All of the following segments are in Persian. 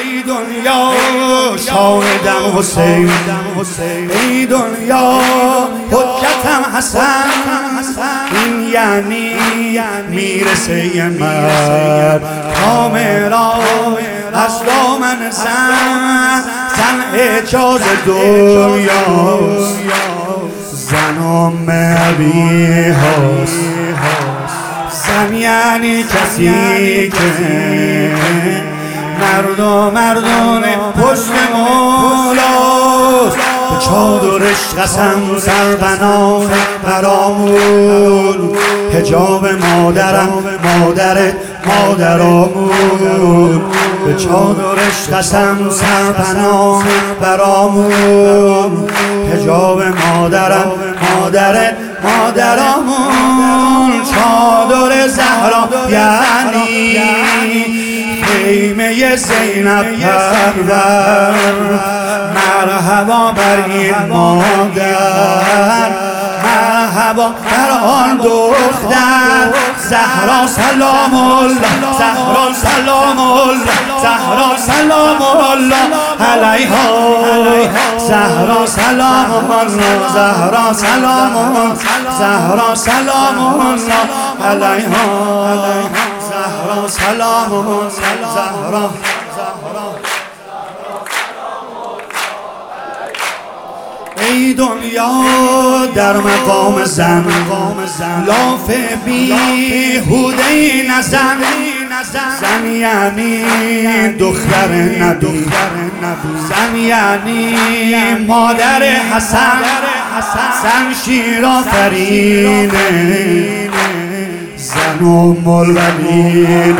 ای دنیا شاهدم حسین، ای دنیا حجتم حسن، این یعنی میرسه یه مرد کاملا از دامن زن اعجاز دنیاست، زن و مردی هاست. زن یعنی کسی که مرد و مردانه پشت مولاست، به چادرش قسم سربنان برامون، حجاب مادرم مادرت مادرامون، به چادرش قسم سربنان برامون، حجاب مادرم مادرت مادرامون. چادر زهرا یعنی خیمه زینب پرور، مرحبا بر این مادر، مرحبا بر آن دختر. زهرا سلام الله، زهرا سلام الله، زهرا سلام الله علیها، زهرا سلام الله، زهرا سلام الله، زهرا سلام الله علیها، زهرا سلام الله، زهرا ای دنیا در مقام زن لاف بیهوده نزن، زن یعنی دختر نبی، زن یعنی مادر حسن، زن شیر آفرینه، زن ام البنین،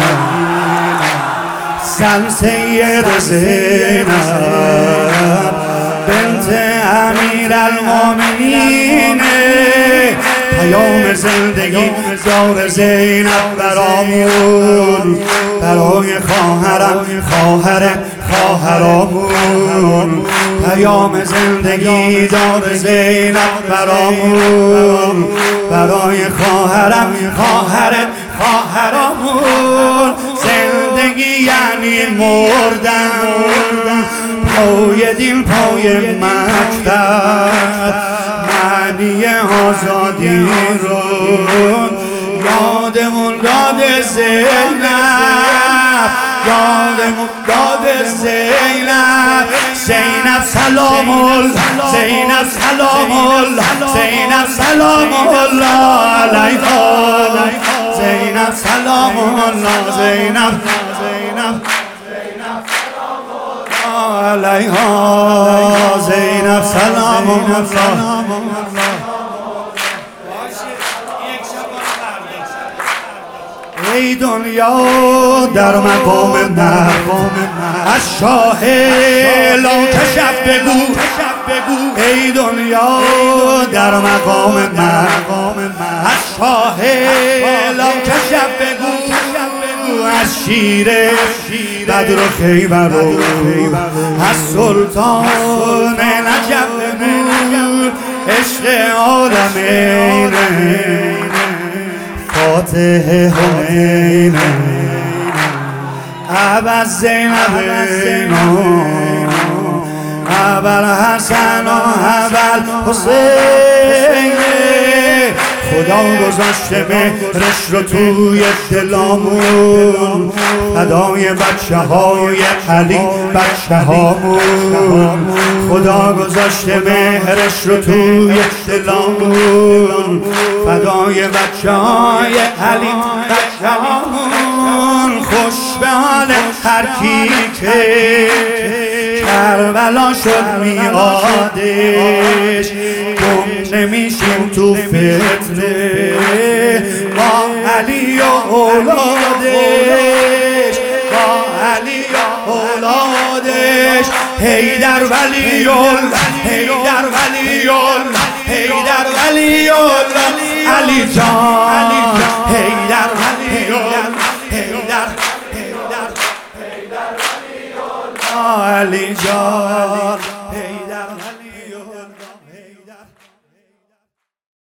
زن سید زینب بنت امیر المؤمنین. پیام زندگی دار زینب برامون، برای خواهرم خواهر خواهرامون. پیام زندگی دار زینب برامون، برای خواهرم خواهر خواهرامون. زندگی یعنی مردن، پای دین پای مکتب، معنی آزادی رو یادمون داد زینب، یادمون داد زینب. زینب سلام الله، زینب سلام الله، زینب سلام الله علیها، زینب سلام الله، زینب علیها، زینب سلام الله. ای دنیا در مقام من از شاه لاکشف بگو، ای دنیا در مقام من از شاه لاکشف بگو، از شیر بدر و خیبر و از سلطان نجف بگو، عشق عالمینه فاتح همینه ابر زینب ابر حسن و ابر حسینه. خدا گذاشته مهرش رو توی دلامون، فدای بچه های علی بچه هامون. خدا گذاشته مهرش رو توی دلامون، فدای بچه های علی بچه هامون. خوش به حال هر کی که کربلا شد میادش، گم نمیشیم تو فتنه با علی و اولادش، با علی و اولادش. حیدر ولی الله، حیدر ولی الله، حیدر ولی الله علی جان، حیدر ولی الله، حیدر ولی الله علی جان.